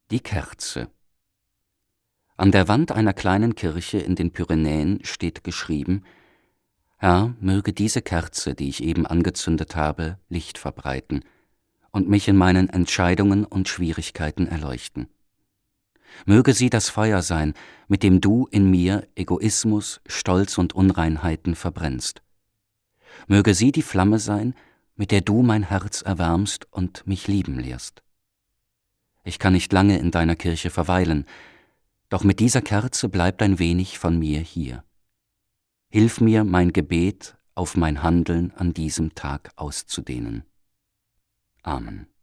Die Kerze. An der Wand einer kleinen Kirche in den Pyrenäen steht geschrieben: Herr, möge diese Kerze, die ich eben angezündet habe, Licht verbreiten und mich in meinen Entscheidungen und Schwierigkeiten erleuchten. Möge sie das Feuer sein, mit dem du in mir Egoismus, Stolz und Unreinheiten verbrennst. Möge sie die Flamme sein, mit der du mein Herz erwärmst und mich lieben lehrst. Ich kann nicht lange in deiner Kirche verweilen, doch mit dieser Kerze bleibt ein wenig von mir hier. Hilf mir, mein Gebet auf mein Handeln an diesem Tag auszudehnen. Amen.